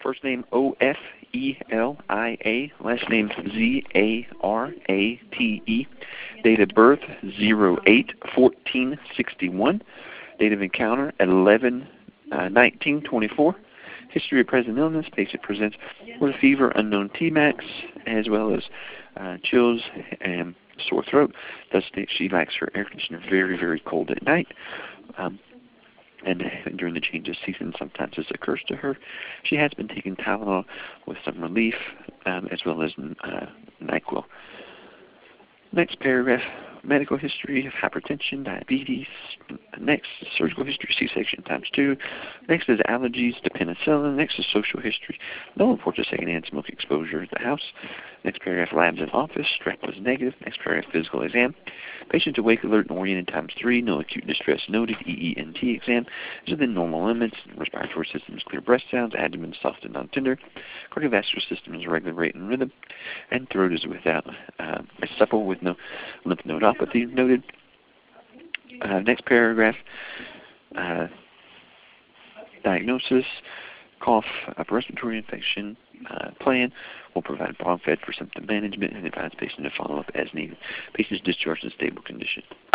First name Ofelia, last name Zarate. Date of birth 08/14/61. Date of encounter 11/19/24. History of present illness. Patient presents with a fever, unknown Tmax, as well as chills and sore throat. Does state she likes her air conditioner very, very cold at night. And during the change of season, sometimes this occurs to her. She has been taking Tylenol with some relief, as well as NyQuil. Next paragraph, medical history of hypertension, diabetes. Next, surgical history, C-section ×2. Next is allergies to penicillin. Next is social history. No report of secondhand smoke exposure at the house. Next paragraph, labs in office. Strep was negative. Next paragraph, physical exam. Patient awake, alert, and oriented ×3. No acute distress noted. EENT exam is within normal limits. Respiratory system is clear, breast sounds. Abdomen soft and non-tender. Cardiovascular system is regular rate and rhythm. And throat is without supple with no lymph nodopathy noted. Next paragraph, diagnosis, cough, upper respiratory infection, plan. Will provide bronch fed for symptom management and advise patient to follow up as needed. Patient is discharged in stable condition.